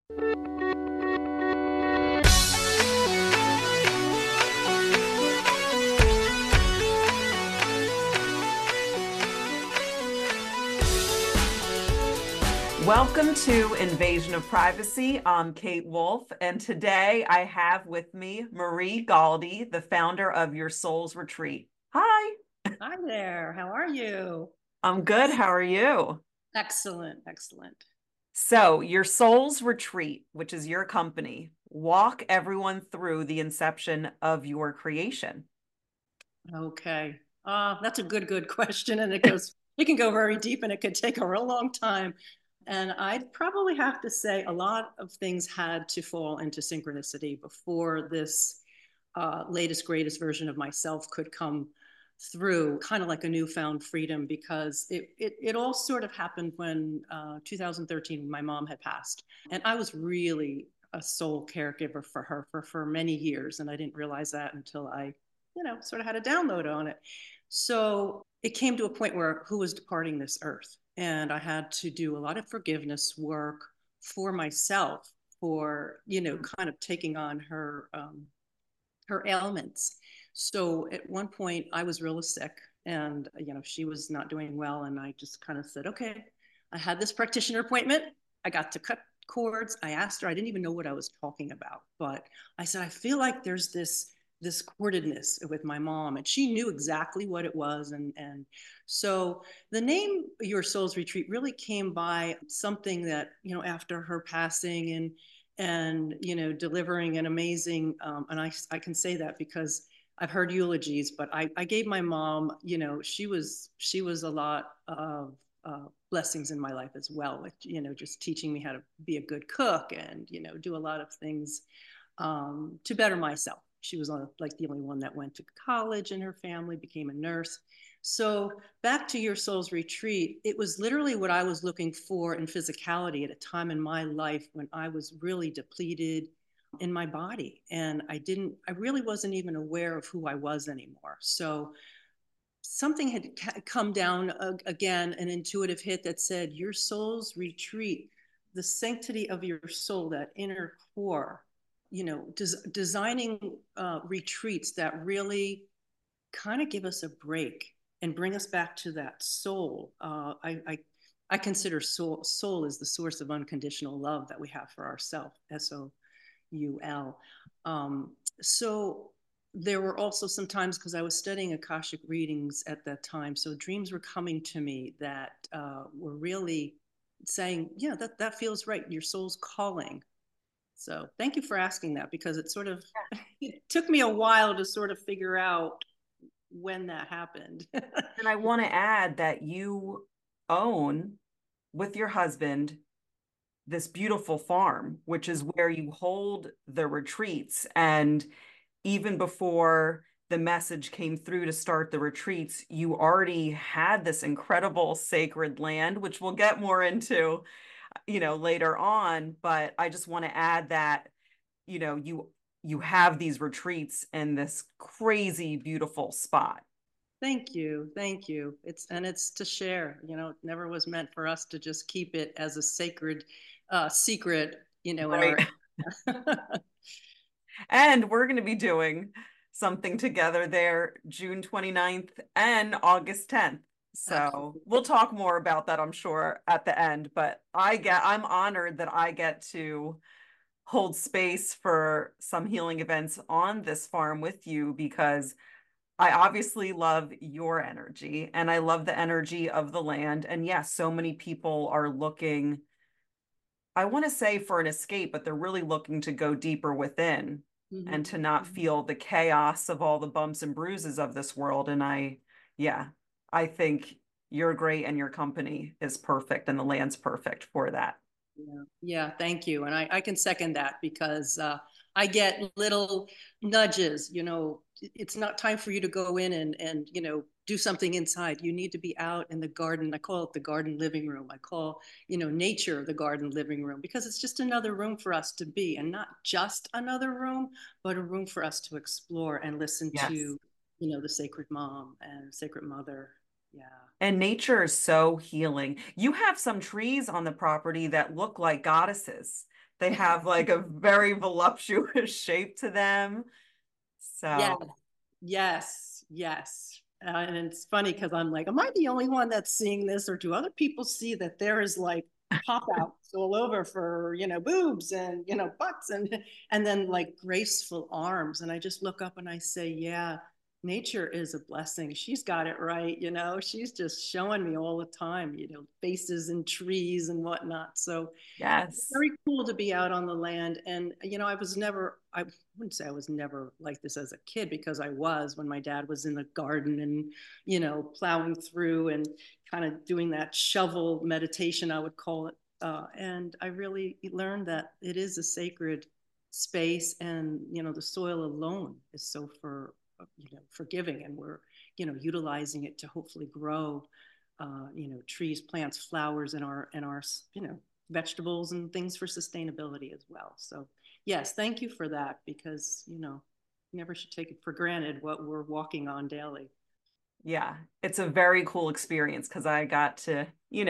Welcome to Invasion of Privacy. I'm Kate Wolf, and today I have with me Marie Galdi, the founder of Your Soul's Retreat. Hi, Hi there. How are you? I'm good. How are you? Excellent, excellent. So, Your Soul's Retreat, which is your company, walk everyone through the inception of your creation. Okay. That's a good question. And it can go very deep and it could take a real long time. And I'd probably have to say a lot of things had to fall into synchronicity before this latest, greatest version of myself could come through, kind of like a newfound freedom, because it all sort of happened when 2013, when my mom had passed. And I was really a sole caregiver for her for many years. And I didn't realize that until I, sort of had a download on it. So it came to a point where who was departing this earth? And I had to do a lot of forgiveness work for myself for, kind of taking on her ailments. So at one point, I was really sick, and she was not doing well, and I just kind of said, okay, I had this practitioner appointment. I got to cut cords. I asked her. I didn't even know what I was talking about, but I said, I feel like there's this cordedness with my mom, and she knew exactly what it was, and so the name Your Soul's Retreat really came by something that after her passing and delivering an amazing and I can say that because I've heard eulogies, but I gave my mom, she was a lot of blessings in my life as well, with just teaching me how to be a good cook and do a lot of things to better myself. She was like the only one that went to college in her family, became a nurse. So back to Your Soul's Retreat, it was literally what I was looking for in physicality at a time in my life when I was really depleted in my body. And I really wasn't even aware of who I was anymore. So something had come down again, an intuitive hit that said, Your Soul's Retreat, the sanctity of your soul, that inner core, designing retreats that really kind of give us a break and bring us back to that soul. I consider soul is the source of unconditional love that we have for ourselves. SOUL. So there were also some times, because I was studying Akashic readings at that time, so dreams were coming to me that were really saying, yeah, that feels right. Your soul's calling. So thank you for asking that, because it took me a while to sort of figure out when that happened. And I want to add that you own, with your husband, this beautiful farm, which is where you hold the retreats. And even before the message came through to start the retreats, you already had this incredible sacred land, which we'll get more into, later on. But I just want to add that, you have these retreats in this crazy, beautiful spot. Thank you. Thank you. It's to share, it never was meant for us to just keep it as a sacred secret, in Right. our And we're going to be doing something together there June 29th and August 10th. So absolutely. we'll talk more about that, I'm sure, at the end. But I'm honored that I get to hold space for some healing events on this farm with you, because I obviously love your energy and I love the energy of the land. And yes, so many people are looking, I want to say, for an escape, but they're really looking to go deeper within and Mhm. to not Mhm. feel the chaos of all the bumps and bruises of this world. And yeah, I think you're great and your company is perfect and the land's perfect for that. Yeah, yeah, thank you. And I can second that, because I get little nudges, it's not time for you to go in and do something inside. You need to be out in the garden. I call it the garden living room. I call, nature the garden living room, because it's just another room for us to be, and not just another room, but a room for us to explore and listen Yes. to, the sacred mom and sacred mother. Yeah. And nature is so healing. You have some trees on the property that look like goddesses. They have like a very voluptuous shape to them. Yeah. So, Yes. Yes. And it's funny because I'm like, am I the only one that's seeing this, or do other people see that there is like pop outs all over for, boobs and, butts and then like graceful arms? And I just look up and I say, yeah, nature is a blessing. She's got it right. She's just showing me all the time, faces and trees and whatnot. So it's yes. very cool to be out on the land. And, I wouldn't say I was never like this as a kid, because I was, when my dad was in the garden and, plowing through and kind of doing that shovel meditation, I would call it. And I really learned that it is a sacred space, and, the soil alone is so forgiving, and we're, utilizing it to hopefully grow, trees, plants, flowers, and our, vegetables and things for sustainability as well. So yes, thank you for that, because, never should take it for granted what we're walking on daily. Yeah, it's a very cool experience because I got to,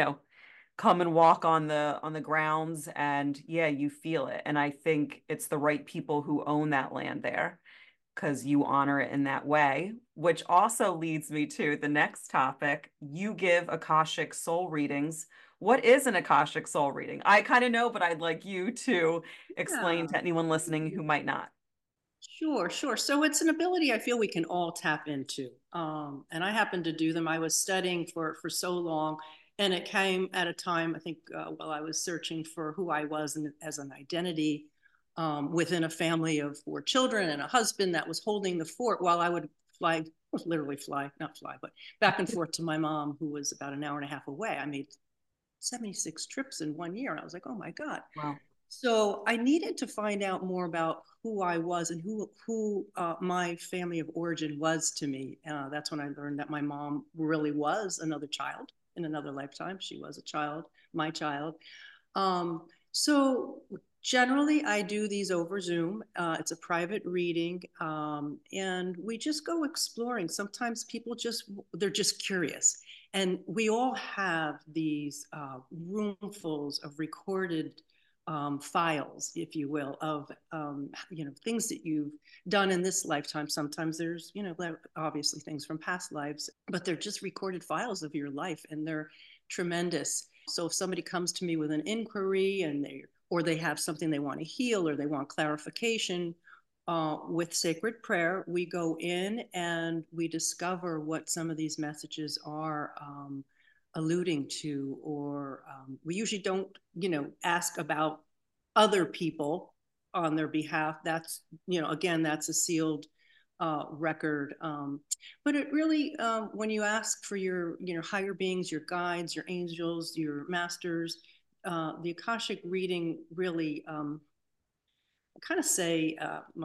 come and walk on the grounds and yeah, you feel it. And I think it's the right people who own that land there because you honor it in that way, which also leads me to the next topic. You give Akashic soul readings. What is an Akashic soul reading? I kind of know, but I'd like you to explain Yeah. to anyone listening who might not. Sure, sure. So it's an ability I feel we can all tap into. And I happen to do them. I was studying for so long, and it came at a time, I think, while I was searching for who I was as an identity, within a family of 4 children and a husband that was holding the fort, while I would fly, literally fly, not fly, but back and forth to my mom, who was about an hour and a half away. I made 76 trips in one year. And I was like, oh my God. Wow. So I needed to find out more about who I was and who my family of origin was to me. That's when I learned that my mom really was another child in another lifetime. She was a child, my child. So generally, I do these over Zoom. It's a private reading, and we just go exploring. Sometimes people they're just curious, and we all have these roomfuls of recorded files, if you will, of things that you've done in this lifetime. Sometimes there's obviously things from past lives, but they're just recorded files of your life, and they're tremendous. So if somebody comes to me with an inquiry, or they have something they want to heal, or they want clarification, with sacred prayer, we go in and we discover what some of these messages are alluding to, or we usually don't, ask about other people on their behalf. That's, again, that's a sealed record. But it really, when you ask for your, higher beings, your guides, your angels, your masters, the Akashic reading really, I kind of say,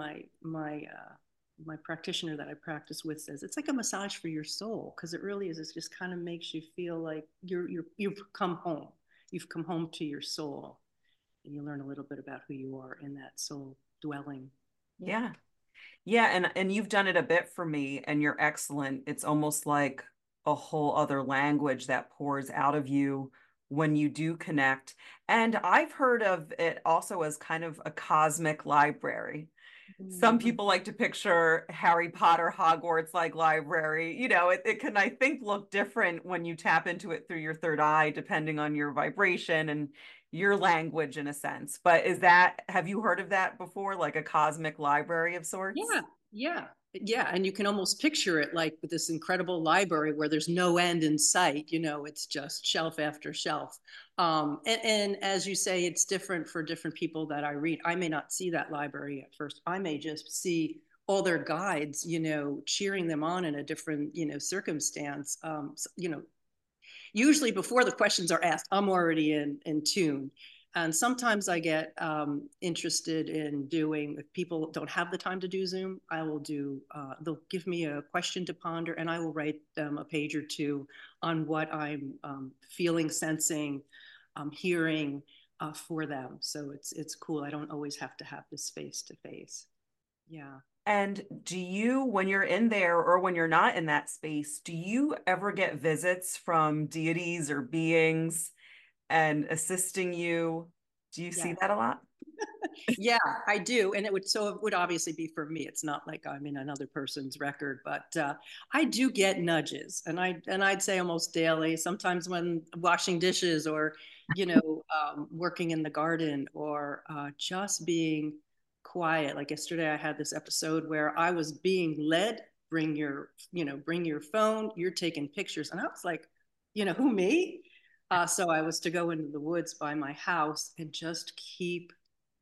my practitioner that I practice with says it's like a massage for your soul, because it really is. It just kind of makes you feel like you've come home. You've come home to your soul, and you learn a little bit about who you are in that soul dwelling. Yeah. Yeah, and you've done it a bit for me and you're excellent. It's almost like a whole other language that pours out of you when you do connect. And I've heard of it also as kind of a cosmic library. Some Mm-hmm. people like to picture Harry Potter Hogwarts like library. It can, I think, look different when you tap into it through your third eye, depending on your vibration and your language in a sense. But have you heard of that before, like a cosmic library of sorts? Yeah, yeah, yeah. And you can almost picture it like with this incredible library where there's no end in sight. It's just shelf after shelf. And as you say, it's different for different people that I read. I may not see that library at first. I may just see all their guides, cheering them on in a different, circumstance. Usually before the questions are asked, I'm already in tune. And sometimes I get interested in doing, if people don't have the time to do Zoom, I will do, they'll give me a question to ponder, and I will write them a page or two on what I'm feeling, sensing, hearing for them. So it's cool. I don't always have to have this face to face. Yeah. And do you, when you're in there or when you're not in that space, do you ever get visits from deities or beings and assisting you? Do you see Yeah. that a lot? Yeah, I do. And it would obviously be for me. It's not like I'm in another person's record, but I do get nudges, and I'd say almost daily, sometimes when washing dishes or, working in the garden or just being quiet. Like yesterday, I had this episode where I was being led, bring your phone, you're taking pictures. And I was like, who, me? So I was to go into the woods by my house and just keep,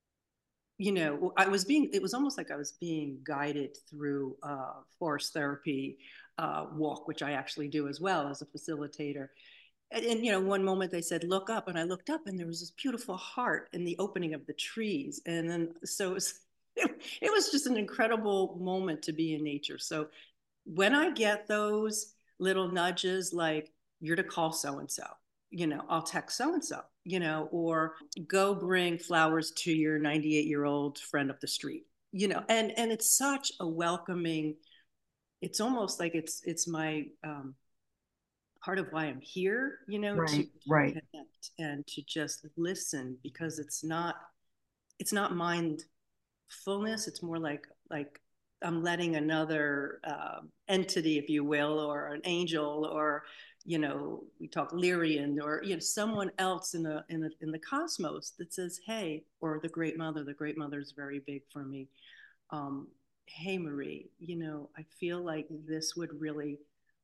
it was almost like I was being guided through forest therapy walk, which I actually do as well as a facilitator. And one moment they said, look up. And I looked up and there was this beautiful heart in the opening of the trees. And then, so it was just an incredible moment to be in nature. So when I get those little nudges, like you're to call so and so, I'll text so and so, or go bring flowers to your 98-year-old friend up the street, and it's such a welcoming. It's almost like it's my part of why I'm here, to Right, right. connect and to just listen, because it's not mindfulness. It's more like I'm letting another entity, if you will, or an angel, or we talk Lyrian, or someone else in the cosmos that says, "Hey," or the Great Mother. The Great Mother is very big for me. Hey, Marie, I feel like this would really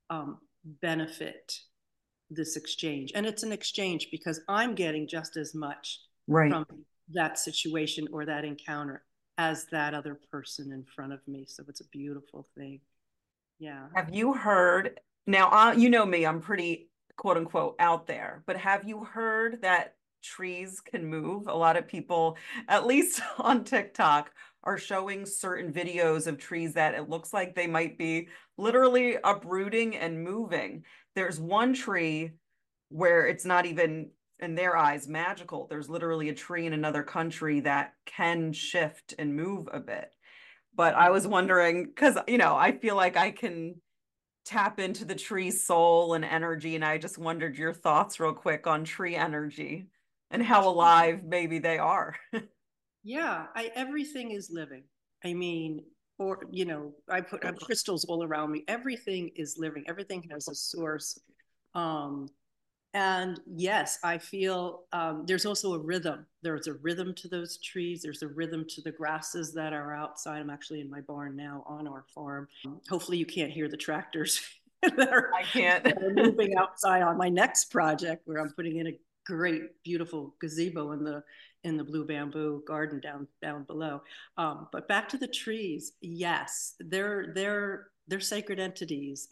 benefit this exchange, and it's an exchange because I'm getting just as much Right. from that situation or that encounter as that other person in front of me. So it's a beautiful thing. Yeah. Have you heard now, you know me, I'm pretty quote unquote out there, but have you heard that trees can move? A lot of people, at least on TikTok, are showing certain videos of trees that it looks like they might be literally uprooting and moving. There's one tree where it's not even in their eyes magical. There's literally a tree in another country that can shift and move a bit. But I was wondering, because, I feel like I can tap into the tree's soul and energy. And I just wondered your thoughts real quick on tree energy and how alive maybe they are. Yeah, everything is living. I mean, or I have crystals all around me. Everything is living. Everything has a source. Um, And yes, I feel there's also a rhythm. There's a rhythm to those trees. There's a rhythm to the grasses that are outside. I'm actually in my barn now on our farm. Hopefully, you can't hear the tractors that are, I can't. that are moving outside on my next project, where I'm putting in a great, beautiful gazebo in the blue bamboo garden down below. But back to the trees. Yes, they're sacred entities.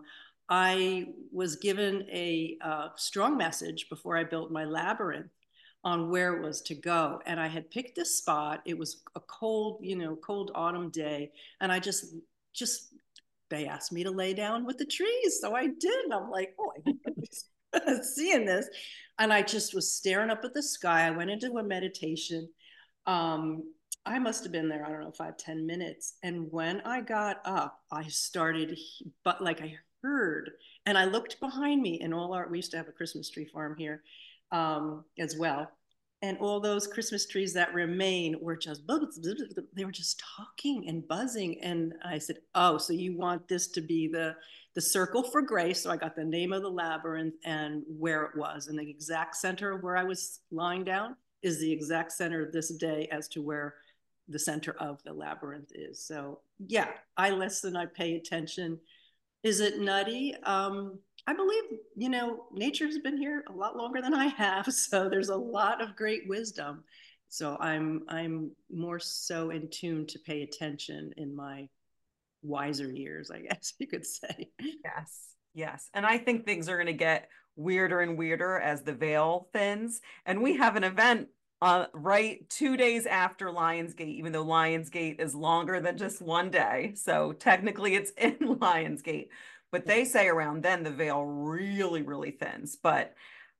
I was given a strong message before I built my labyrinth on where it was to go. And I had picked a spot. It was a cold autumn day. And I just, they asked me to lay down with the trees. So I did. And I'm like, oh, I hope nobody's seeing this. And I just was staring up at the sky. I went into a meditation. Um, I must have been there, I don't know, 5, 10 minutes. And when I got up, I started, but like I heard, and I looked behind me, and we used to have a Christmas tree farm here as well. And all those Christmas trees that remain were just, they were just talking and buzzing. And I said, oh, so you want this to be the circle for grace. So I got the name of the labyrinth and where it was. And the exact center of where I was lying down is the exact center this day as to where the center of the labyrinth is. So yeah, I listen, I pay attention. Is it nutty? I believe, nature's been here a lot longer than I have. So there's a lot of great wisdom. So I'm more so in tune to pay attention in my wiser years, I guess you could say. Yes, yes. And I think things are going to get weirder and weirder as the veil thins. And we have an event right 2 days after Lionsgate, even though Lionsgate is longer than just one day. So technically it's in Lionsgate. But they say around then the veil really, really thins. But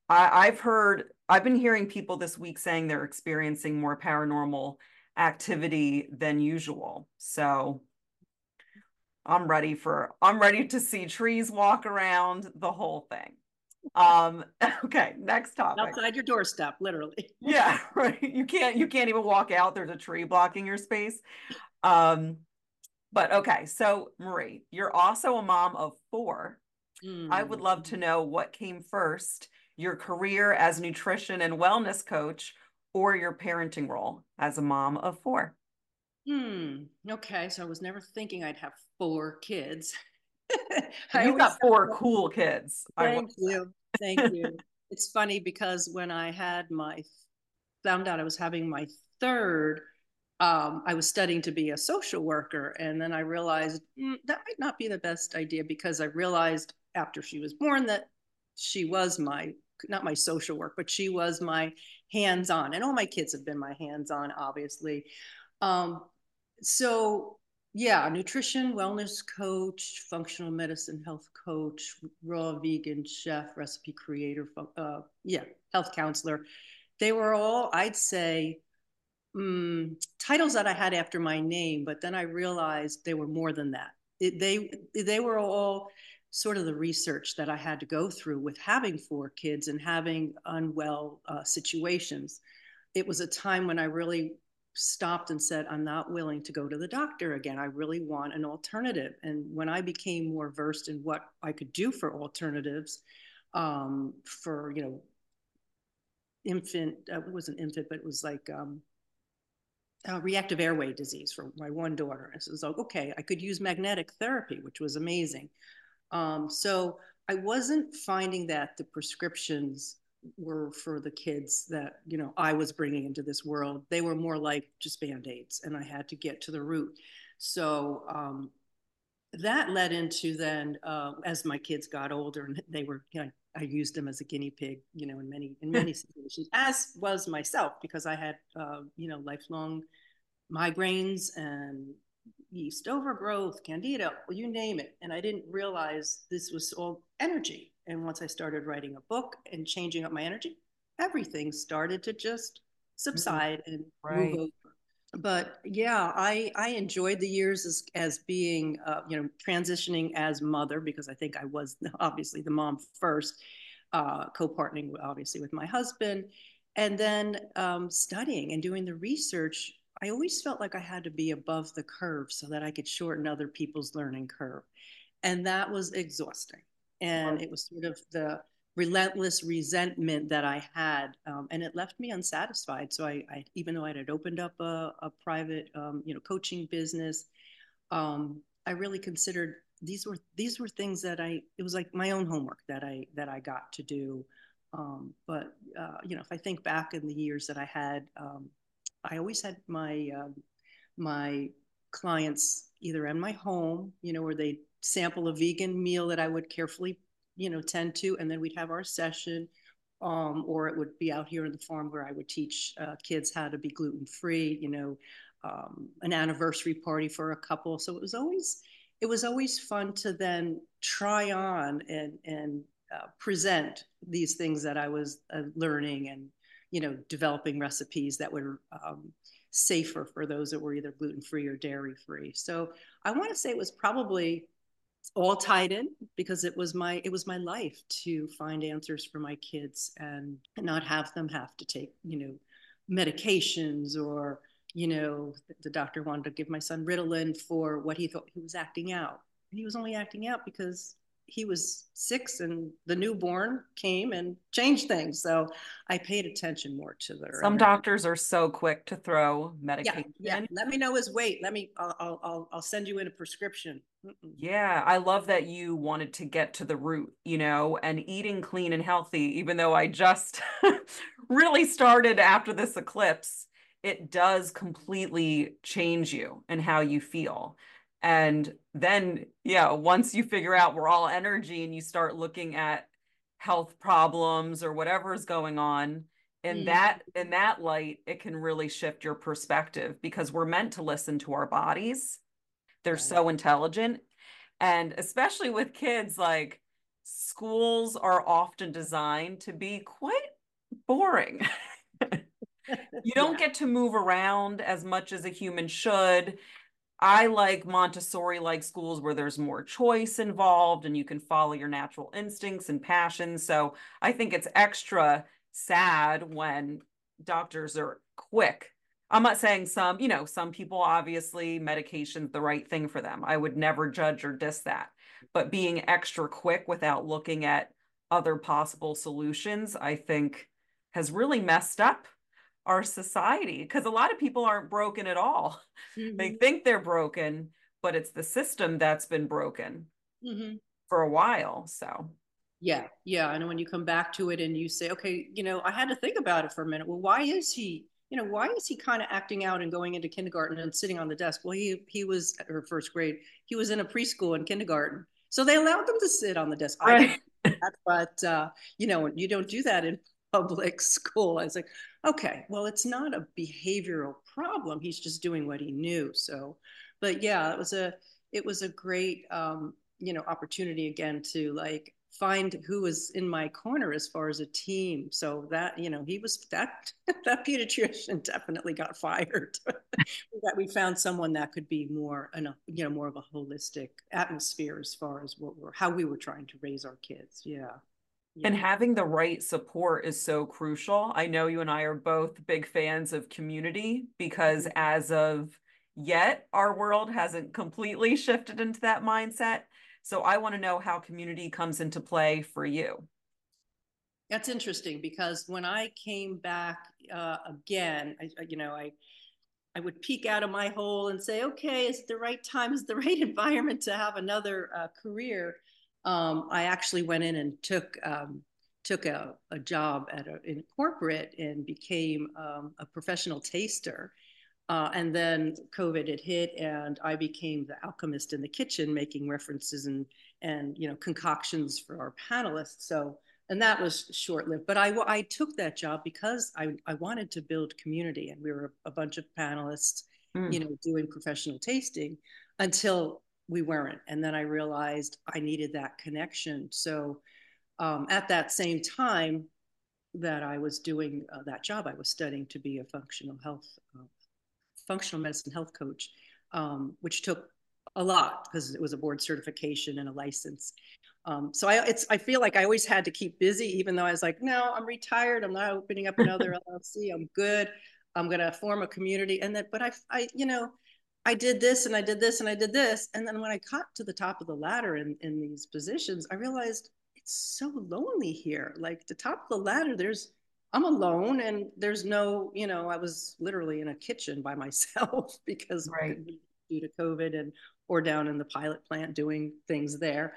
I've been hearing people this week saying they're experiencing more paranormal activity than usual. So I'm ready to see trees walk around, the whole thing. Okay, next topic. Outside your doorstep, literally. Yeah, right. You can't even walk out. There's a tree blocking your space. Um, but okay, so Marie, you're also a mom of four. I would Mm. love to know what came first, your career as nutrition and wellness coach or your parenting role as a mom of four. Okay, so I was never thinking I'd have four kids. Well, I you've always got four cool kids. I will thank you. Thank say. you. It's funny because when I had my found out I was having my third, I was studying to be a social worker. And then I realized that might not be the best idea because I realized after she was born that she was my, not my social work, but she was my hands on. And all my kids have been my hands on, obviously. Um, so, yeah, nutrition, wellness coach, functional medicine health coach, raw vegan chef, recipe creator, yeah, health counselor. They were all, I'd say, titles that I had after my name, but then I realized they were more than that. They were all sort of the research that I had to go through with having four kids and having unwell situations. It was a time when I really stopped and said, I'm not willing to go to the doctor again. I really want an alternative. And when I became more versed in what I could do for alternatives, for, infant, it wasn't infant, but it was like reactive airway disease for my one daughter. And so it was like, okay, I could use magnetic therapy, which was amazing. So I wasn't finding that the prescriptions were for the kids that I was bringing into this world. They were more like just band-aids, and I had to get to the root. So that led into then as my kids got older and they were, I used them as a guinea pig, in many situations, as was myself, because I had lifelong migraines and yeast overgrowth, candida, well, you name it. And I didn't realize this was all energy. And once I started writing a book and changing up my energy, everything started to just subside and move Right. over. But yeah, I enjoyed the years as being transitioning as mother, because I think I was obviously the mom first, co-partnering obviously with my husband, and then studying and doing the research. I always felt like I had to be above the curve so that I could shorten other people's learning curve, and that was exhausting. And it was sort of the relentless resentment that I had, and it left me unsatisfied. So even though I had opened up a private, coaching business, I really considered these were things that it was like my own homework that I got to do. But if I think back in the years that I had, I always had my clients either in my home, where they sample a vegan meal that I would carefully, tend to, and then we'd have our session. Or it would be out here in the farm where I would teach kids how to be gluten free, an anniversary party for a couple. So it was always fun to then try on and present these things that I was learning, and developing recipes that were safer for those that were either gluten free or dairy free. So I want to say it was probably all tied in, because it was my life to find answers for my kids and not have them have to take medications, or the doctor wanted to give my son Ritalin for what he thought he was acting out. He was only acting out because he was 6 and the newborn came and changed things. So I paid attention more to their Some energy. doctors are so quick to throw Yeah, yeah. medication. Let me know his weight. I'll send you in a prescription. Yeah, I love that you wanted to get to the root, and eating clean and healthy, even though I just really started after this eclipse, it does completely change you and how you feel. And then, yeah, once you figure out we're all energy and you start looking at health problems or whatever is going on, in Mm, that light, it can really shift your perspective because we're meant to listen to our bodies. They're right. so intelligent. And especially with kids, like schools are often designed to be quite boring. You don't Yeah. get to move around as much as a human should. I like Montessori-like schools where there's more choice involved and you can follow your natural instincts and passions. So I think it's extra sad when doctors are quick. I'm not saying some people obviously medication's the right thing for them. I would never judge or diss that. But being extra quick without looking at other possible solutions, I think has really messed up our society because a lot of people aren't broken at all. They Mm-hmm. think they're broken, but it's the system that's been broken Mm-hmm. for a while. So, Yeah, yeah. And when you come back to it and you say, okay, I had to think about it for a minute. Well, why is he kind of acting out and going into kindergarten and sitting on the desk? Well, he was or first grade. He was in a preschool and kindergarten, so they allowed them to sit on the desk. I didn't right. do that, but you don't do that in public school. I was like, okay, well, it's not a behavioral problem. He's just doing what he knew. So, but yeah, it was a great opportunity again to like find who was in my corner as far as a team. So that, he was that pediatrician definitely got fired. That we found someone that could be more of a holistic atmosphere as far as how we were trying to raise our kids. Yeah. And Yeah. having the right support is so crucial. I know you and I are both big fans of community because as of yet, our world hasn't completely shifted into that mindset. So I want to know how community comes into play for you. That's interesting because when I came back again, I would peek out of my hole and say, okay, is it the right time? Is the right environment to have another career? I actually went in and took a job in corporate and became a professional taster. And then COVID had hit, and I became the alchemist in the kitchen, making references and concoctions for our panelists. So, and that was short lived. But I took that job because I wanted to build community, and we were a bunch of panelists, Mm. doing professional tasting until we weren't. And then I realized I needed that connection. So at that same time that I was doing that job, I was studying to be a functional medicine health coach, which took a lot because it was a board certification and a license. So I feel like I always had to keep busy, even though I was like, no, I'm retired. I'm not opening up another LLC. I'm good. I'm going to form a community. And then, but I did this and I did this and I did this. And then when I got to the top of the ladder in these positions, I realized it's so lonely here. Like the top of the ladder, I'm alone and there's no, I was literally in a kitchen by myself because Right. due to COVID or down in the pilot plant doing things there.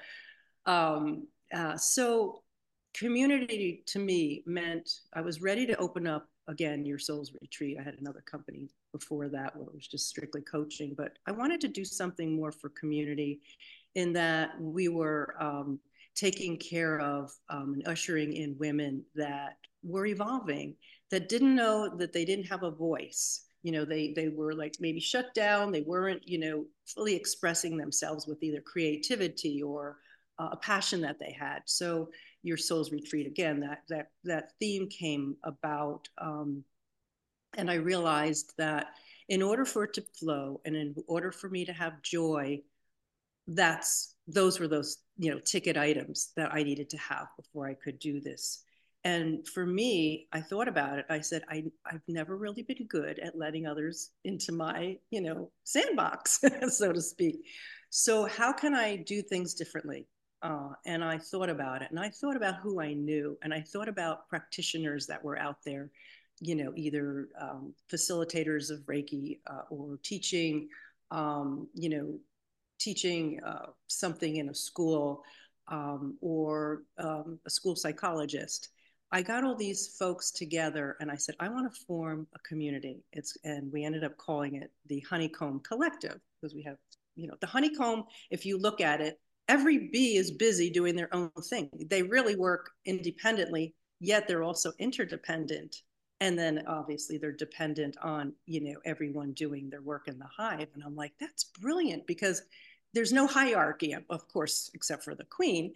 So community to me meant I was ready to open up again your soul's retreat. I had another company before that where it was just strictly coaching, but I wanted to do something more for community in that we were taking care of and ushering in women that were evolving, that didn't know that they didn't have a voice. They were like maybe shut down. They weren't, fully expressing themselves with either creativity or a passion that they had. So your soul's retreat again, that theme came about, and I realized that in order for it to flow and in order for me to have joy, those were those ticket items that I needed to have before I could do this. And for me, I thought about it. I said, I've never really been good at letting others into my, sandbox, so to speak. So how can I do things differently? And I thought about it, and I thought about who I knew, and I thought about practitioners that were out there, either facilitators of Reiki or teaching something in a school or a school psychologist. I got all these folks together and I said, I want to form a community. And we ended up calling it the Honeycomb Collective because we have, the honeycomb, if you look at it, every bee is busy doing their own thing. They really work independently, yet they're also interdependent. And then obviously they're dependent on, everyone doing their work in the hive. And I'm like, that's brilliant because there's no hierarchy, of course, except for the queen.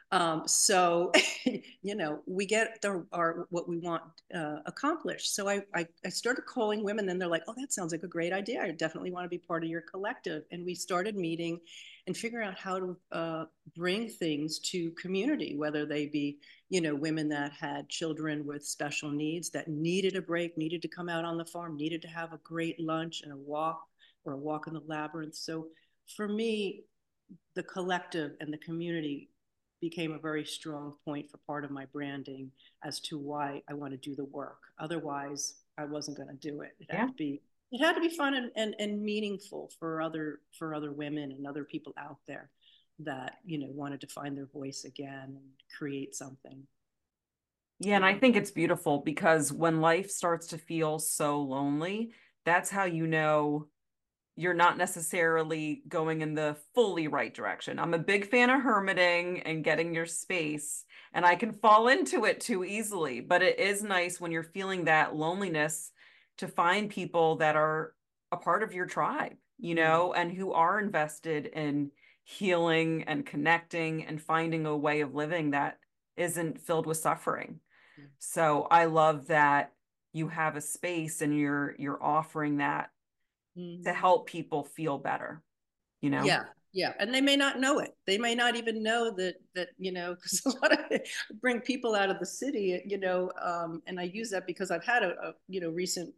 So, we get our what we want accomplished. So I started calling women, and they're like, "Oh, that sounds like a great idea. I definitely want to be part of your collective." And we started meeting and figuring out how to bring things to community, whether they be, women that had children with special needs that needed a break, needed to come out on the farm, needed to have a great lunch and a walk or a walk in the labyrinth. So for me, the collective and the community became a very strong point for part of my branding as to why I want to do the work. Otherwise, I wasn't going to do it. Yeah. It had to be fun and meaningful for other women and other people out there that, wanted to find their voice again and create something. Yeah, and I think it's beautiful because when life starts to feel so lonely, that's how you know you're not necessarily going in the fully right direction. I'm a big fan of hermiting and getting your space, and I can fall into it too easily. But it is nice when you're feeling that loneliness to find people that are a part of your tribe, and who are invested in healing and connecting and finding a way of living that isn't filled with suffering. So I love that you have a space and you're offering that to Mm-hmm. help people feel better. Yeah, yeah, and they may not know it. They may not even know that because a lot of bring people out of the city, and I use that because I've had a recent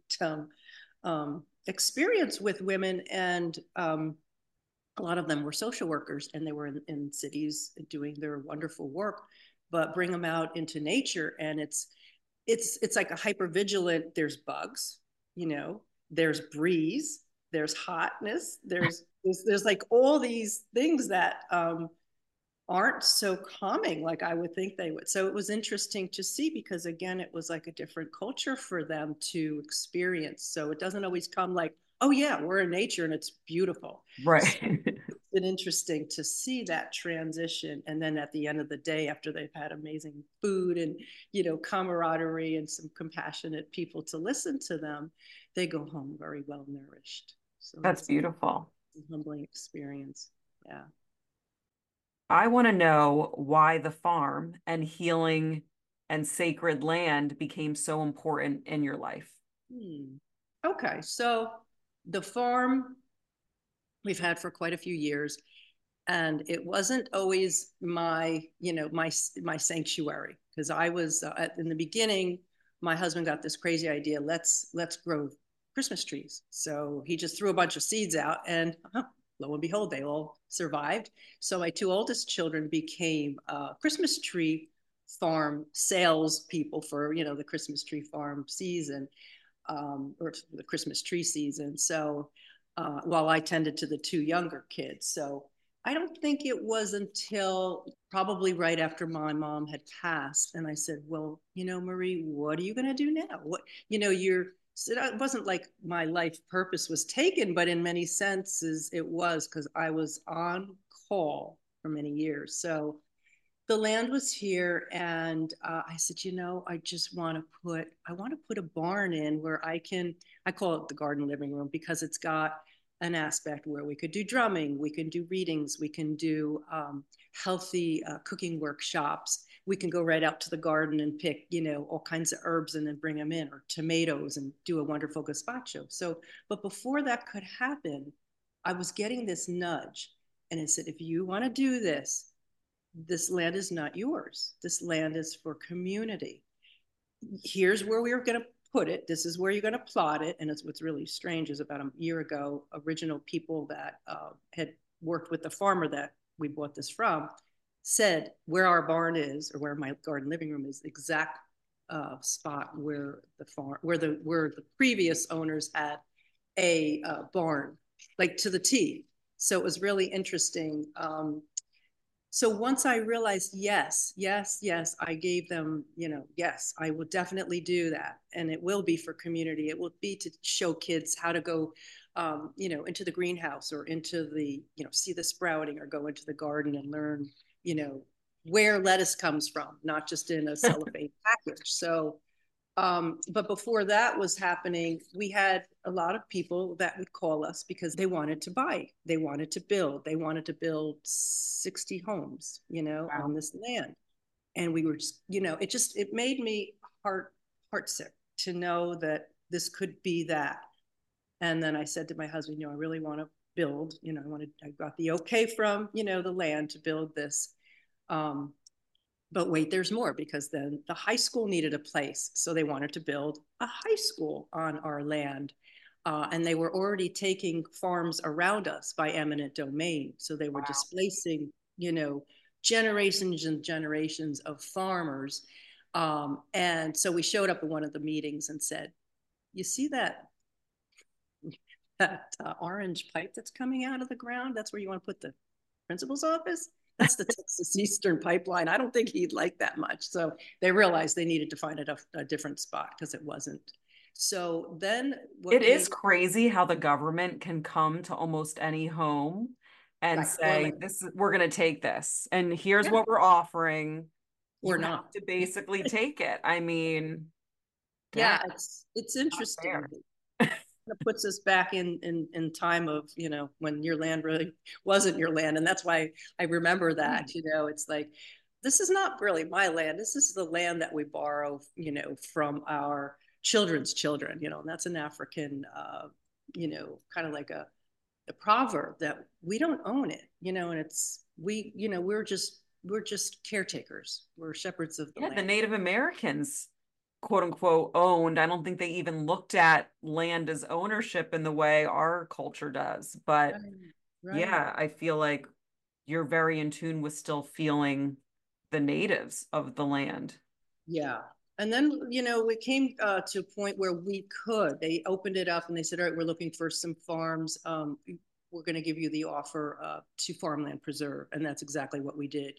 experience with women, and a lot of them were social workers, and they were in cities doing their wonderful work, but bring them out into nature, and it's like a hyper vigilant. There's bugs, there's breeze, there's hotness, there's like all these things that aren't so calming like I would think they would. So it was interesting to see because again, it was like a different culture for them to experience. So it doesn't always come like, oh yeah, we're in nature and it's beautiful. So Right. it's been interesting to see that transition. And then at the end of the day, after they've had amazing food and, camaraderie and some compassionate people to listen to them, they go home very well nourished. So That's it's beautiful. a humbling experience. Yeah. I want to know why the farm and healing and sacred land became so important in your life. Hmm. Okay. So the farm we've had for quite a few years, and it wasn't always my sanctuary because I was in the beginning. My husband got this crazy idea. Let's grow Christmas trees. So he just threw a bunch of seeds out, and lo and behold, they all survived. So my two oldest children became Christmas tree farm sales people for the Christmas tree farm season, or the Christmas tree season. So while I tended to the two younger kids. So I don't think it was until probably right after my mom had passed. And I said, well, Marie, what are you going to do now? So it wasn't like my life purpose was taken, but in many senses it was because I was on call for many years. So the land was here, and I said, I just want to put a barn in where I call it the garden living room because it's got an aspect where we could do drumming, we can do readings, we can do healthy cooking workshops. We can go right out to the garden and pick, all kinds of herbs and then bring them in, or tomatoes, and do a wonderful gazpacho. So, but before that could happen, I was getting this nudge, and it said, if you want to do this land is not yours. This land is for community. Here's where we are going to put it. This is where you're going to plot it. And it's what's really strange is about a year ago, original people that had worked with the farmer that we bought this from said where our barn is, or where my garden living room is, the exact spot where the previous owners had a barn, like to the T. So it was really interesting. So once I realized, yes, yes, yes, I gave them, yes, I will definitely do that. And it will be for community. It will be to show kids how to go, into the greenhouse, or into the, see the sprouting, or go into the garden and learn, where lettuce comes from, not just in a cellophane package. So But before that was happening, we had a lot of people that would call us because they wanted to buy, they wanted to build, 60 homes, on Wow. this land. And we were just, it made me heartsick to know that this could be that. And then I said to my husband, I really want to build, I got the okay from, the land to build this. Um, but wait, there's more, because then the high school needed a place. So they wanted to build a high school on our land. And they were already taking farms around us by eminent domain. So they were Wow. displacing, generations and generations of farmers. And so we showed up at one of the meetings and said, you see that orange pipe that's coming out of the ground? That's where you want to put the principal's office? That's the Texas Eastern Pipeline. I don't think he'd like that much. So they realized they needed to find a different spot because it wasn't. So then what It is came, crazy how the government can come to almost any home and right, or say, land, this we're going to take this and here's yeah, what we're offering. or You have not. to basically take it. I mean, dang, Yeah, it's not interesting. fair. It puts us back in time of, when your land really wasn't your land. And that's why I remember that, it's like, this is not really my land. This is the land that we borrow, from our children's children, and that's an African, kind of like a proverb that we don't own it, and we're just caretakers. We're shepherds of the Yeah, the land. Native Americans, quote unquote, owned. I don't think they even looked at land as ownership in the way our culture does. But Right. Right. yeah, I feel like you're very in tune with still feeling the natives of the land. Yeah. And then, it came to a point where they opened it up and they said, all right, we're looking for some farms. We're going to give you the offer to Farmland Preserve. And that's exactly what we did.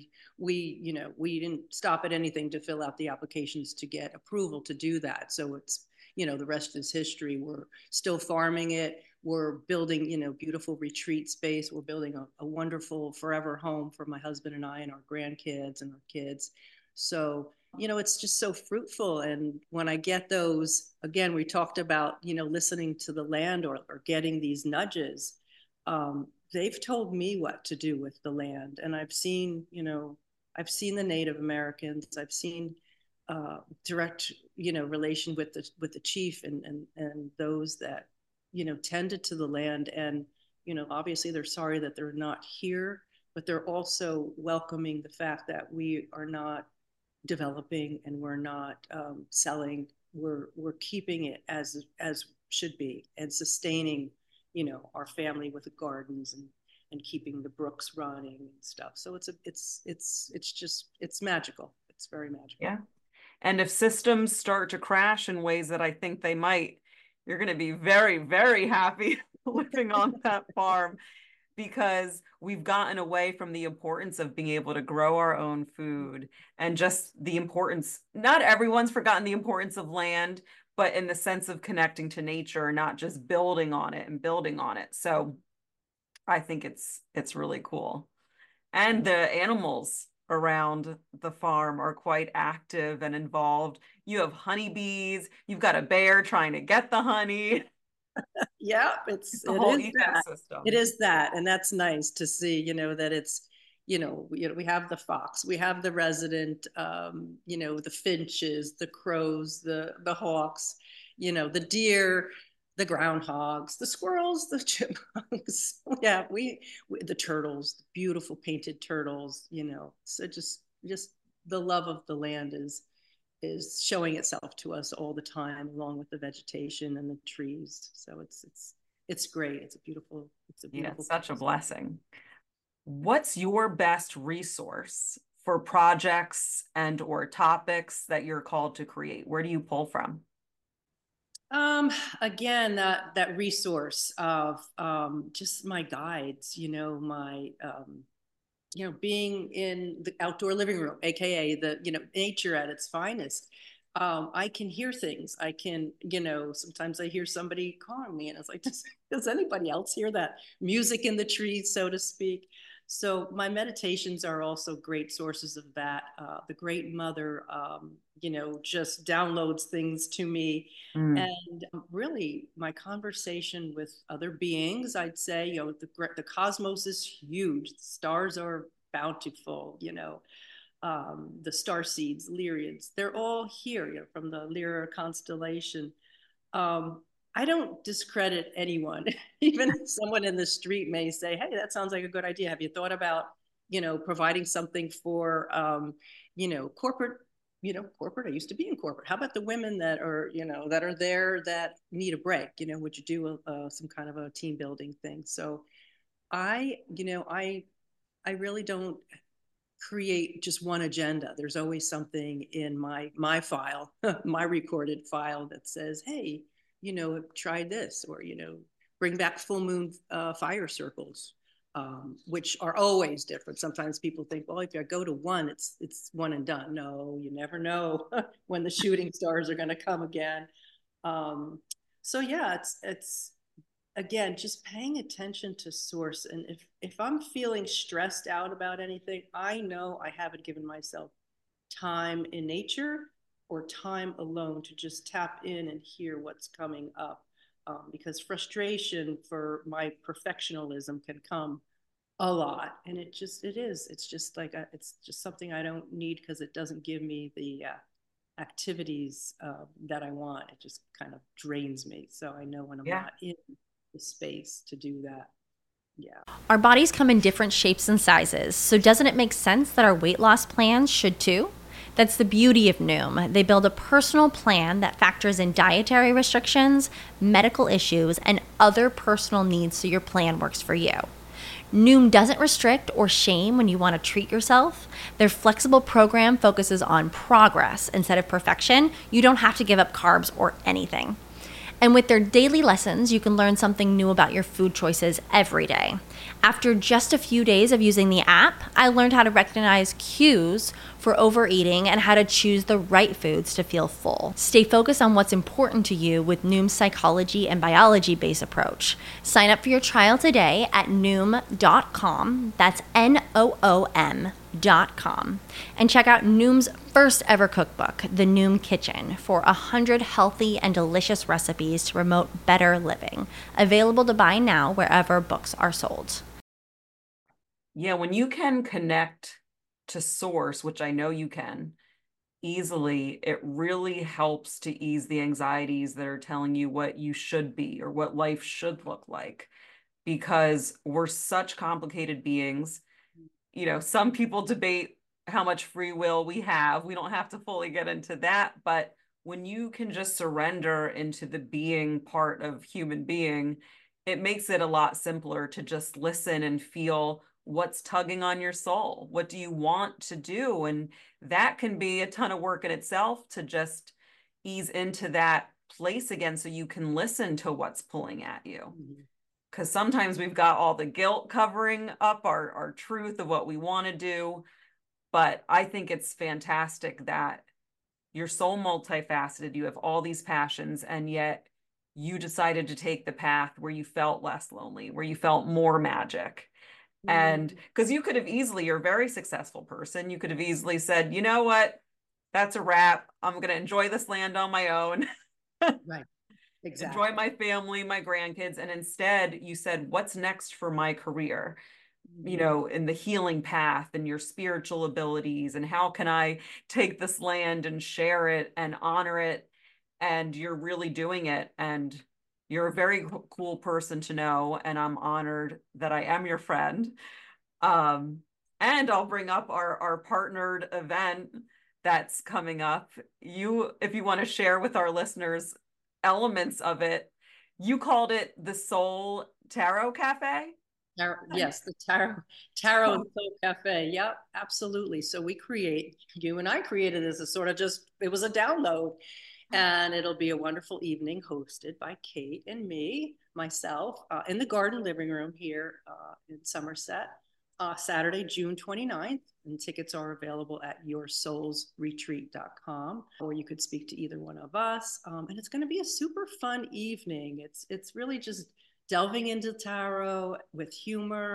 We didn't stop at anything to fill out the applications to get approval to do that. So it's, the rest is history. We're still farming it. We're building, beautiful retreat space. We're building a wonderful forever home for my husband and I and our grandkids and our kids. So, it's just so fruitful. And when I get those, again, we talked about, listening to the land, or getting these nudges. They've told me what to do with the land. And I've seen the Native Americans, I've seen direct, relation with the chief, and those that, tended to the land. And, obviously they're sorry that they're not here, but they're also welcoming the fact that we are not developing, and we're not selling. We're keeping it as should be, and sustaining, our family with the gardens, and keeping the brooks running and stuff. So it's magical. It's very magical. Yeah. And if systems start to crash in ways that I think they might, you're going to be very, very happy living on that farm because we've gotten away from the importance of being able to grow our own food and just the importance. Not everyone's forgotten the importance of land, but in the sense of connecting to nature, not just building on it and building on it. So I think it's really cool. And the animals around the farm are quite active and involved. You have honeybees, you've got a bear trying to get the honey. Yeah, It's the it whole is that. It ecosystem. is that, and that's nice to see. That it's, we have the fox, we have the resident, the finches, the crows, the hawks, the deer, the groundhogs, the squirrels, the chipmunks. Yeah, the turtles, the beautiful painted turtles. So just the love of the land is showing itself to us all the time, along with the vegetation and the trees. So it's great. It's a Yeah, beautiful it's such a place. blessing. What's your best resource for projects and or topics that you're called to create? Where do you pull from? Um, Again, that resource of just my guides, being in the outdoor living room, aka the, nature at its finest. I can hear things. I can, sometimes I hear somebody calling me, and it's like, does anybody else hear that music in the trees, so to speak? So my meditations are also great sources of that. The Great Mother, just downloads things to me. Mm. And really, my conversation with other beings, I'd say, the cosmos is huge. The stars are bountiful, the star seeds, Lyrians, they're all here, from the Lyra constellation. Um, I don't discredit anyone. Even someone in the street may say, "Hey, that sounds like a good idea. Have you thought about, providing something for, corporate, corporate? I used to be in corporate. How about the women that are there that need a break? Would you do some kind of a team building thing?" So I, I really don't create just one agenda. There's always something in my file, my recorded file that says, "Hey, try this," or bring back full moon fire circles, which are always different. Sometimes people think, well, if I go to one, it's one and done. No, you never know when the shooting stars are going to come again. Um, so yeah, it's again just paying attention to source. And if I'm feeling stressed out about anything, I know I haven't given myself time in nature or time alone to just tap in and hear what's coming up, because frustration for my perfectionism can come a lot. And it's just like it's just something I don't need, because it doesn't give me the activities that I want. It just kind of drains me. So I know when I'm Yeah. not in the space to do that. Yeah. Our bodies come in different shapes and sizes, so doesn't it make sense that our weight loss plans should too? That's the beauty of Noom. They build a personal plan that factors in dietary restrictions, medical issues, and other personal needs so your plan works for you. Noom doesn't restrict or shame when you want to treat yourself. Their flexible program focuses on progress instead of perfection. You don't have to give up carbs or anything. And with their daily lessons, you can learn something new about your food choices every day. After just a few days of using the app, I learned how to recognize cues for overeating and how to choose the right foods to feel full. Stay focused on what's important to you with Noom's psychology and biology-based approach. Sign up for your trial today at Noom.com. That's Noom.com. And check out Noom's first ever cookbook, The Noom Kitchen, for 100 healthy and delicious recipes to promote better living. Available to buy now wherever books are sold. Yeah, when you can connect to source, which I know you can easily, it really helps to ease the anxieties that are telling you what you should be or what life should look like, because we're such complicated beings. Some people debate how much free will we have. We don't have to fully get into that, but when you can just surrender into the being part of human being, it makes it a lot simpler to just listen and feel what's tugging on your soul. What do you want to do? And that can be a ton of work in itself to just ease into that place again so you can listen to what's pulling at you. Because sometimes we've got all the guilt covering up our truth of what we want to do. But I think it's fantastic that you're so multifaceted. You have all these passions, and yet you decided to take the path where you felt less lonely, where you felt more magic. And because you could have easily, you're a very successful person, you could have easily said, you know what, that's a wrap. I'm going to enjoy this land on my own. Right. Exactly. Enjoy my family, my grandkids. And instead, you said, what's next for my career? In the healing path and your spiritual abilities, and how can I take this land and share it and honor it? And you're really doing it. And you're a very cool person to know. And I'm honored that I am your friend. And I'll bring up our partnered event that's coming up. If you want to share with our listeners elements of it, you called it the Soul Tarot Cafe. Yes, the Tarot and Soul Cafe. Yep, absolutely. So you and I created this as sort of it was a download, and it'll be a wonderful evening hosted by Kate and myself, in the garden living room here in Somerset, Saturday, June 29th. And tickets are available at yoursoulsretreat.com, or you could speak to either one of us. And it's going to be a super fun evening. It's really just delving into tarot with humor,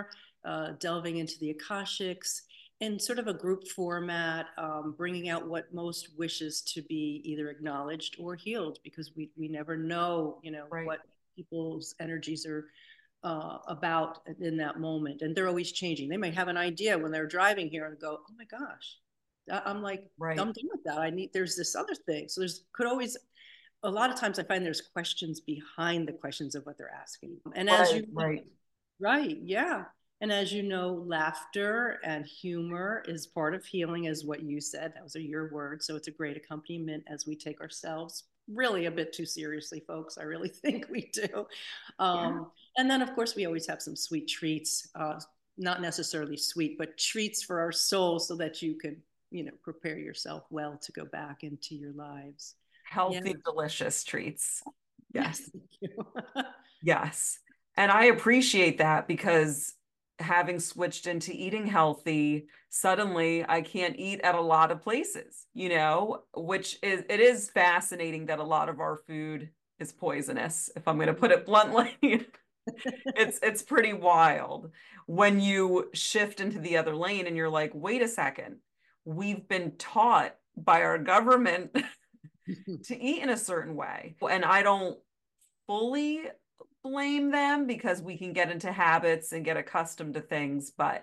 delving into the Akashics in sort of a group format, bringing out what most wishes to be either acknowledged or healed, because we never know, Right. what people's energies are about in that moment. And they're always changing. They might have an idea when they're driving here and go, oh my gosh, I'm like, Right. I'm done with that. There's this other thing. So a lot of times I find there's questions behind the questions of what they're asking. And as you, right. Right, yeah. And as you know, laughter and humor is part of healing, as what you said. Those are your words. So it's a great accompaniment as we take ourselves really a bit too seriously, folks. I really think we do. And then, of course, we always have some sweet treats, not necessarily sweet, but treats for our soul so that you can, prepare yourself well to go back into your lives. Healthy, delicious treats. Yes. Thank you. Yes. And I appreciate that, because having switched into eating healthy, suddenly I can't eat at a lot of places, it is fascinating that a lot of our food is poisonous, if I'm going to put it bluntly. It's pretty wild when you shift into the other lane and you're like, wait a second, we've been taught by our government to eat in a certain way. And I don't fully blame them, because we can get into habits and get accustomed to things. But,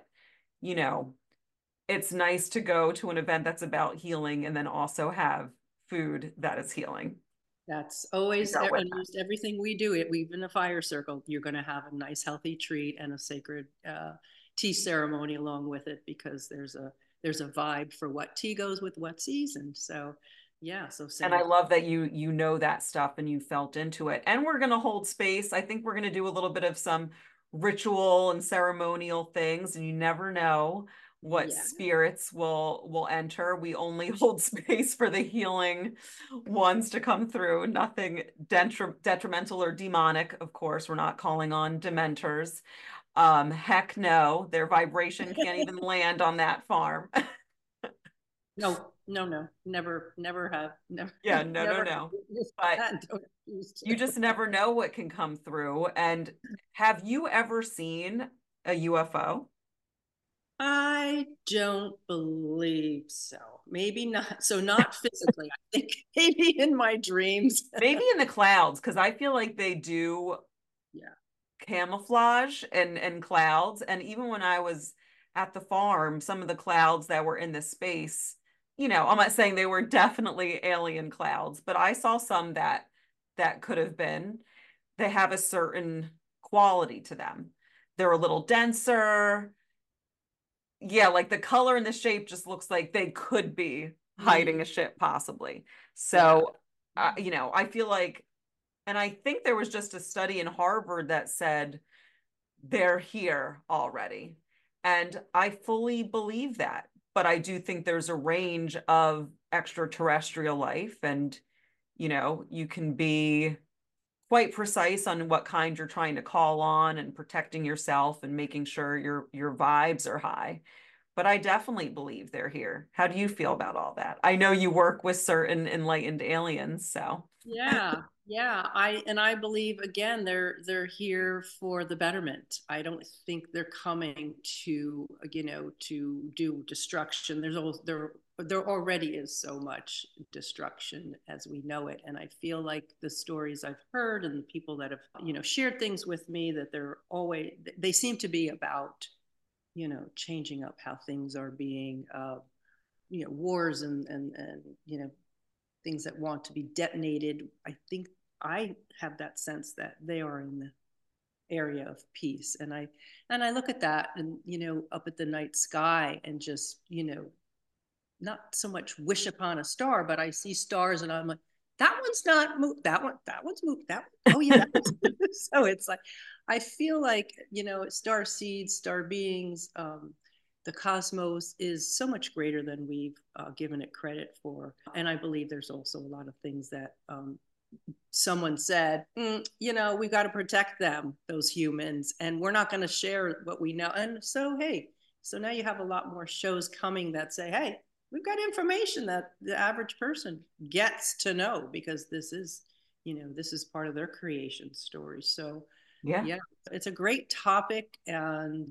it's nice to go to an event that's about healing and then also have food that is healing. That's always almost everything we do. Even a fire circle, you're going to have a nice, healthy treat and a sacred tea ceremony along with it, because there's a vibe for what tea goes with what season. So yeah, so same. And I love that you know that stuff and you felt into it. And we're going to hold space. I think we're going to do a little bit of some ritual and ceremonial things, and you never know what spirits will enter. We only hold space for the healing ones to come through. Nothing detrimental or demonic, of course. We're not calling on dementors. Heck no, their vibration can't even land on that farm. No, never have. Never. Yeah, no. But you just never know what can come through. And have you ever seen a UFO? I don't believe so. Maybe not. So not physically. I think maybe in my dreams. Maybe in the clouds, because I feel like they do camouflage and clouds. And even when I was at the farm, some of the clouds that were in the space, I'm not saying they were definitely alien clouds, but I saw some that could have been. They have a certain quality to them. They're a little denser. Yeah, like the color and the shape just looks like they could be hiding a ship, possibly. So, I feel like, and I think there was just a study in Harvard that said they're here already. And I fully believe that. But I do think there's a range of extraterrestrial life, and, you can be quite precise on what kind you're trying to call on and protecting yourself and making sure your vibes are high. But I definitely believe they're here. How do you feel about all that? I know you work with certain enlightened aliens, so. Yeah. I believe, again, they're here for the betterment. I don't think they're coming to do destruction. There already is so much destruction as we know it, and I feel like the stories I've heard and the people that have shared things with me, that they seem to be about changing up how things are being wars and things that want to be detonated. I think I have that sense that they are in the area of peace. And I look at that and, up at the night sky and just, not so much wish upon a star, but I see stars and I'm like, that one's not moved. That one's moved. That one. Oh yeah. So it's like, I feel like, star seeds, star beings, the cosmos is so much greater than we've given it credit for. And I believe there's also a lot of things that someone said, we've got to protect them, those humans, and we're not going to share what we know. And so, hey, so now you have a lot more shows coming that say, hey, we've got information that the average person gets to know, because this is part of their creation story. So yeah, it's a great topic. And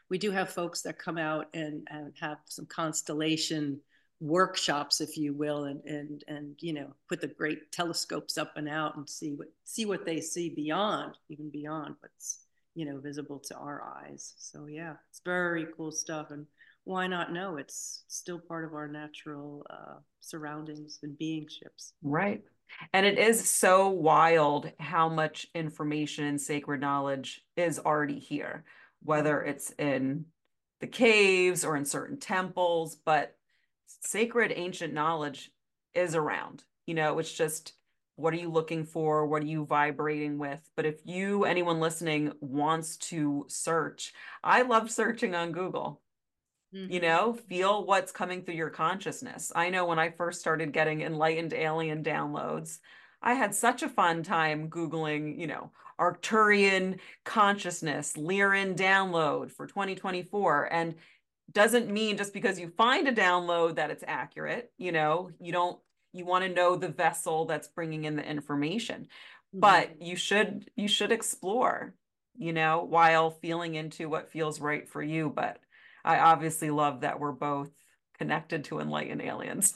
we do have folks that come out and have some constellation workshops, if you will, and you know, put the great telescopes up and out and see what they see beyond, even beyond what's, you know, visible to our eyes. So yeah, it's very cool stuff. And why not know it's still part of our natural surroundings and beingships. Right. And it is so wild how much information and sacred knowledge is already here, whether it's in the caves or in certain temples, but sacred ancient knowledge is around. You know, it's just, what are you looking for? What are you vibrating with? But if you, anyone listening, wants to search, I love searching on Google. You know, feel what's coming through your consciousness. I know when I first started getting enlightened alien downloads, I had such a fun time Googling, you know, Arcturian consciousness, Lyran download for 2024. And doesn't mean just because you find a download that it's accurate. You know, you want to know the vessel that's bringing in the information, but you should explore, you know, while feeling into what feels right for you. But I obviously love that we're both connected to enlightened aliens.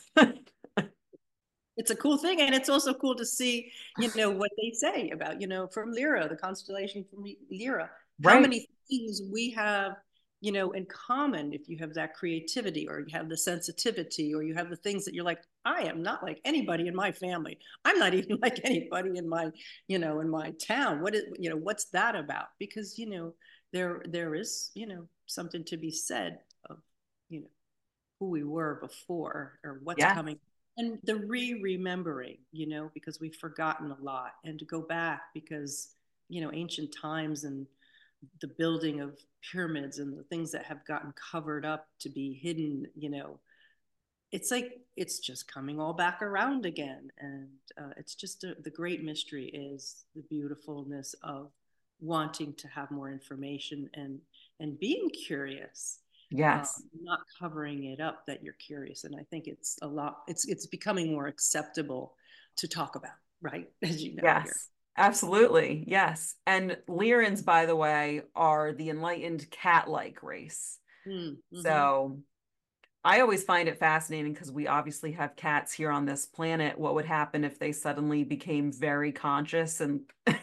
It's a cool thing. And it's also cool to see, you know, what they say about, you know, from Lyra, the constellation from Lyra, how Right. many things we have, you know, in common. If you have that creativity, or you have the sensitivity, or you have the things that you're like, I am not like anybody in my family. I'm not even like anybody in my, you know, in my town. What is, you know, what's that about? Because, you know, there is, you know, something to be said of, you know, who we were before, or what's Yeah. coming, and the remembering, you know, because we've forgotten a lot, and to go back, because, you know, ancient times and the building of pyramids and the things that have gotten covered up to be hidden, you know, it's like it's just coming all back around again. And it's just the great mystery is the beautifulness of wanting to have more information and being curious, Yes. not covering it up that you're curious. And I think it's a lot, it's becoming more acceptable to talk about, right? As you know, here. Yes. Absolutely. Yes. And Lyrans, by the way, are the enlightened cat-like race. So I always find it fascinating because we obviously have cats here on this planet. What would happen if they suddenly became very conscious and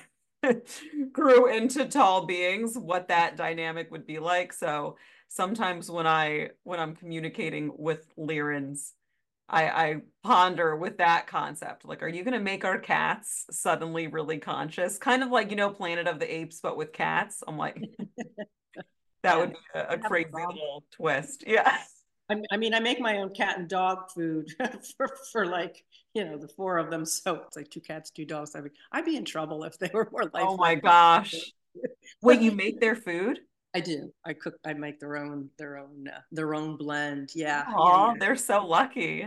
grew into tall beings? What that dynamic would be like. So sometimes when I'm communicating with Lyrans, I ponder with that concept. Like, are you going to make our cats suddenly really conscious? Kind of like, you know, Planet of the Apes, but with cats. I'm like, that would be a crazy little twist. Yeah. I mean, I make my own cat and dog food for like, you know, the four of them. So it's like two cats, two dogs. I'd be in trouble if they were more life. Oh my gosh. Wait, you make their food? I do. I cook. I make their own blend. Yeah, Oh, they're so lucky.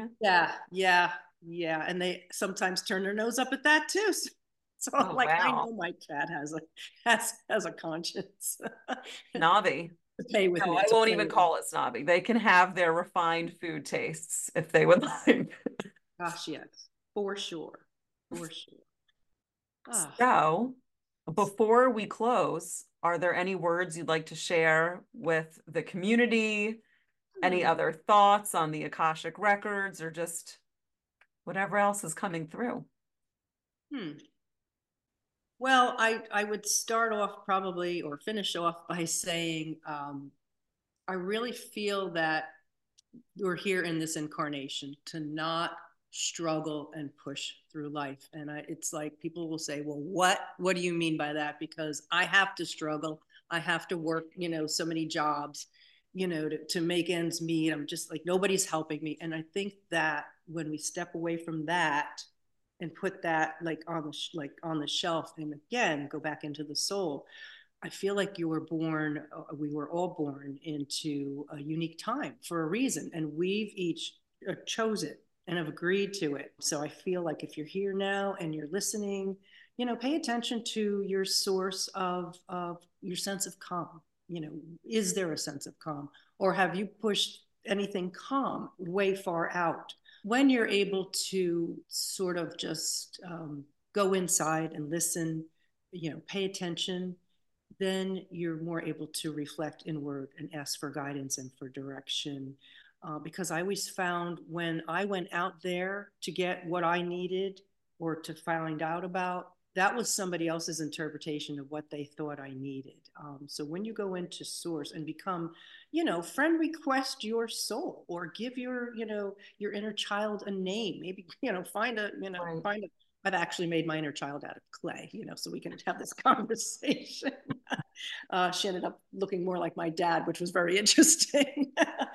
yeah. And they sometimes turn their nose up at that too. So Oh, like, I wow. know my cat has a conscience. Snobby. To play with No, me. I won't even call it snobby. They can have their refined food tastes if they would like. Gosh, yes, for sure, for sure. Ah. So, before we close, are there any words you'd like to share with the community? Any other thoughts on the Akashic records, or just whatever else is coming through? Well, I would start off probably, or finish off by saying, I really feel that we're here in this incarnation to not struggle and push through life. And it's like people will say, well, what do you mean by that? Because I have to struggle. I have to work, you know, so many jobs, you know, to make ends meet. I'm just like, nobody's helping me. And I think that when we step away from that and put that like on the shelf, and again go back into the soul, I feel like we were all born into a unique time for a reason, and we've each chose it and have agreed to it. So I feel like if you're here now and you're listening, you know, pay attention to your source of your sense of calm. You know, is there a sense of calm, or have you pushed anything calm way far out? When you're able to sort of just go inside and listen, you know, pay attention, then you're more able to reflect inward and ask for guidance and for direction. Because I always found when I went out there to get what I needed or to find out about, that was somebody else's interpretation of what they thought I needed. So when you go into source and become, friend request your soul, or give your inner child a name, maybe, find a, Right. find a, I've actually made my inner child out of clay, so we can have this conversation. She ended up looking more like my dad, which was very interesting.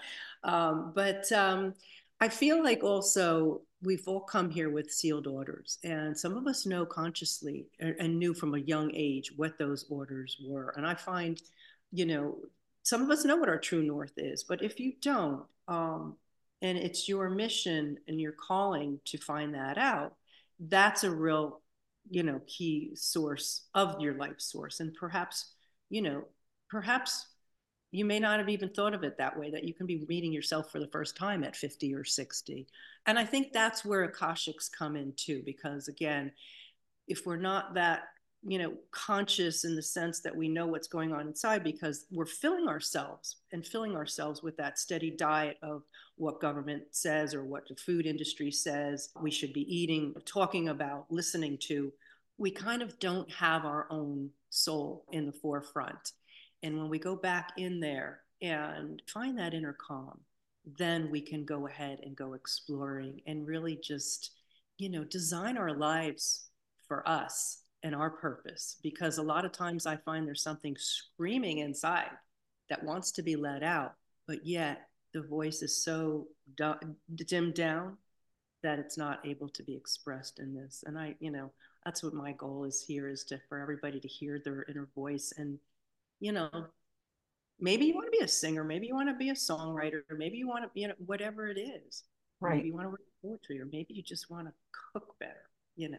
But I feel like also we've all come here with sealed orders, and some of us know consciously and knew from a young age what those orders were. And I find, some of us know what our true north is, but if you don't, and it's your mission and your calling to find that out, that's a real, key source of your life source. And perhaps, you know, perhaps you may not have even thought of it that way, that you can be meeting yourself for the first time at 50 or 60. And I think that's where Akashics come in too, because again, if we're not that, conscious in the sense that we know what's going on inside, because we're filling ourselves with that steady diet of what government says or what the food industry says we should be eating, talking about, listening to, we kind of don't have our own soul in the forefront. And when we go back in there and find that inner calm, then we can go ahead and go exploring and really just, design our lives for us and our purpose. Because a lot of times I find there's something screaming inside that wants to be let out, but yet the voice is so dimmed down that it's not able to be expressed in this. And that's what my goal is here, is for everybody to hear their inner voice. And, you know, maybe you want to be a singer, maybe you want to be a songwriter, or maybe you want to be, whatever it is. Right. Maybe you want to write poetry, or maybe you just want to cook better,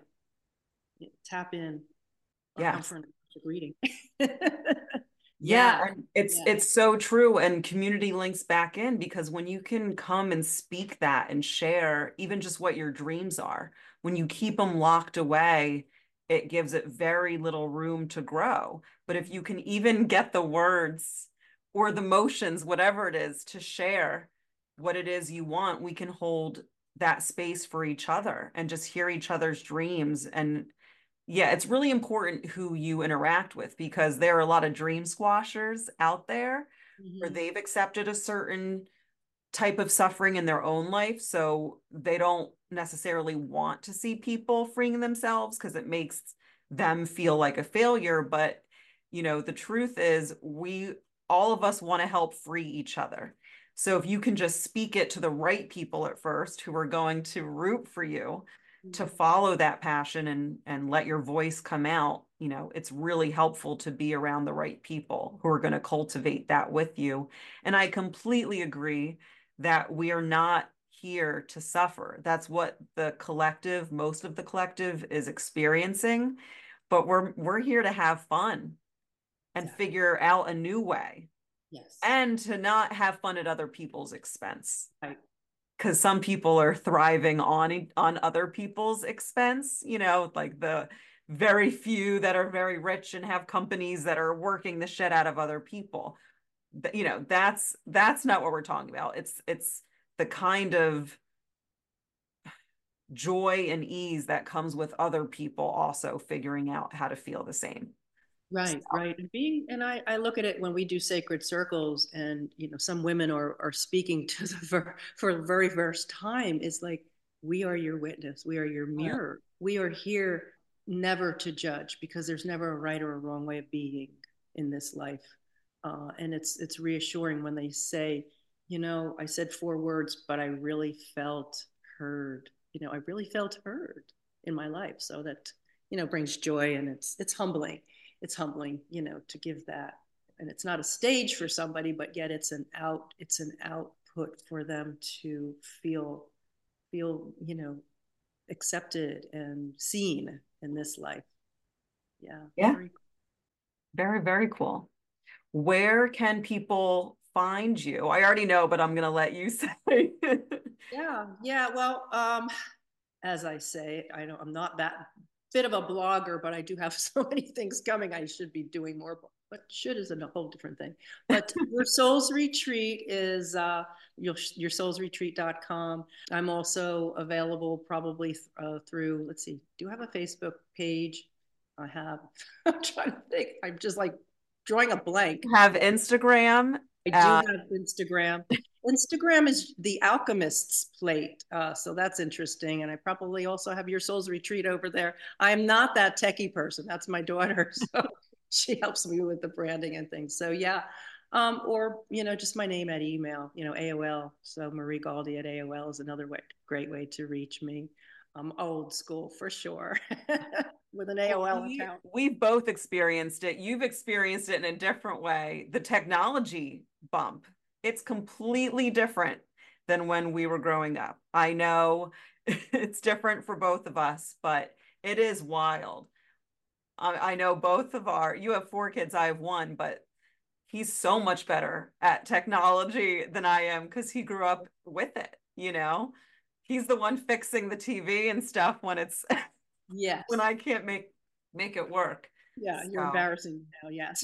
tap in, or come Yes. for an reading. Yeah, Yeah. and it's Yeah. it's so true, and community links back in, because when you can come and speak that and share even just what your dreams are, when you keep them locked away, it gives it very little room to grow. But if you can even get the words or the motions, whatever it is, to share what it is you want, we can hold that space for each other and just hear each other's dreams. And yeah, it's really important who you interact with, because there are a lot of dream squashers out there where Mm-hmm. they've accepted a certain type of suffering in their own life. So they don't necessarily want to see people freeing themselves because it makes them feel like a failure. But, the truth is, all of us want to help free each other. So if you can just speak it to the right people at first, who are going to root for you, to follow that passion and let your voice come out, it's really helpful to be around the right people who are going to cultivate that with you. And I completely agree that we are not here to suffer. That's what most of the collective is experiencing, but we're here to have fun and Exactly. figure out a new way, Yes. and to not have fun at other people's expense. Right. Because some people are thriving on other people's expense, like the very few that are very rich and have companies that are working the shit out of other people. That's not what we're talking about. It's the kind of joy and ease that comes with other people also figuring out how to feel the same. Right, right. And I look at it when we do sacred circles, and some women are speaking to for the very first time. It's like, we are your witness, we are your mirror. We are here never to judge, because there's never a right or a wrong way of being in this life. And it's reassuring when they say, I said 4 words, but I really felt heard. I really felt heard in my life. So that brings joy, and it's humbling. It's humbling, to give that. And it's not a stage for somebody, but yet it's an output for them to feel, accepted and seen in this life. Yeah. Yeah, Very. very, very cool. Where can people find you? I already know, but I'm gonna let you say. Yeah. Yeah. Well, as I say, I'm not that bit of a blogger, but I do have so many things coming. I should be doing more, but should is a whole different thing. But Your Soul's Retreat is yoursoulsretreat.com. I'm also available probably through, let's see, do you have a Facebook page? I have. I'm trying to think. I'm just like drawing a blank. Have Instagram. I do have Instagram. Instagram is The Alchemist's Plate. So that's interesting. And I probably also have Your Soul's Retreat over there. I'm not that techie person. That's my daughter. So she helps me with the branding and things. So yeah. Or, just my name at email, AOL. So Marie Galdi at AOL is another great way to reach me. I'm old school for sure with an AOL account. We've both experienced it. You've experienced it in a different way. The technology bump, it's completely different than when we were growing up. I know it's different for both of us, but it is wild. I know you have 4 kids, I have 1, but he's so much better at technology than I am because he grew up with it, He's the one fixing the TV and stuff when it's when I can't make it work. Yeah, so. You're embarrassing me now. Yes.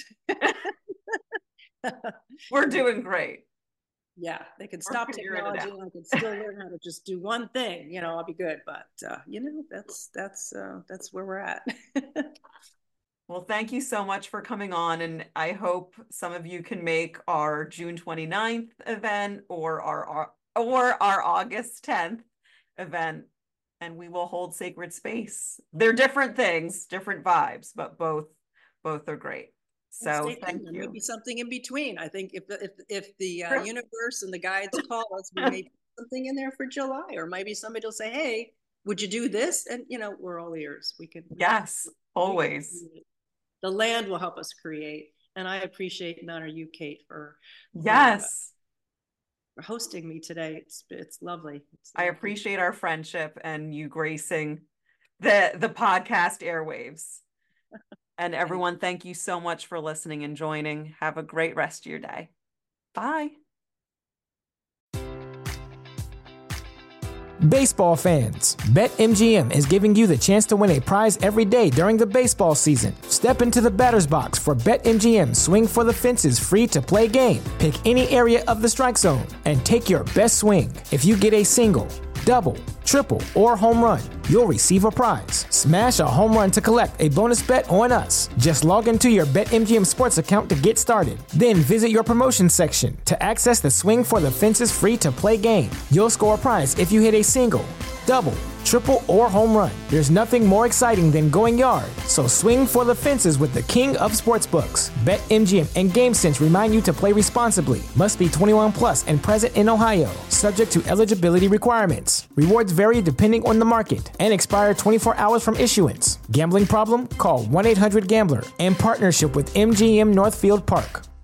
We're doing great. Yeah, they can stop technology and I can still learn how to just do one thing. I'll be good. But that's where we're at. Well, thank you so much for coming on, and I hope some of you can make our June 29th event or our August 10th event, and we will hold Sacred Space. They're different things, different vibes, but both are great. So thank you. Maybe something in between. I think if the universe and the guides call us, we may put something in there for July, or maybe somebody will say, "Hey, would you do this?" And we're all ears. We can. Yes, always. The land will help us create, and I appreciate and honor you, Kate, for hosting me today. It's lovely. I appreciate our friendship and you gracing the podcast airwaves. And everyone, thank you so much for listening and joining. Have a great rest of your day. Bye. Baseball fans, BetMGM is giving you the chance to win a prize every day during the baseball season. Step into the batter's box for BetMGM Swing for the Fences free-to-play game. Pick any area of the strike zone and take your best swing. If you get a single, double, triple, or home run, you'll receive a prize. Smash a home run to collect a bonus bet on us. Just log into your BetMGM Sports account to get started. Then visit your promotion section to access the Swing for the Fences free-to-play game. You'll score a prize if you hit a single, double, triple, or home run. There's nothing more exciting than going yard. So swing for the fences with the king of sportsbooks. BetMGM and GameSense remind you to play responsibly. Must be 21 plus and present in Ohio. Subject to eligibility requirements. Rewards vary depending on the market and expire 24 hours from issuance. Gambling problem? Call 1-800-GAMBLER in partnership with MGM Northfield Park.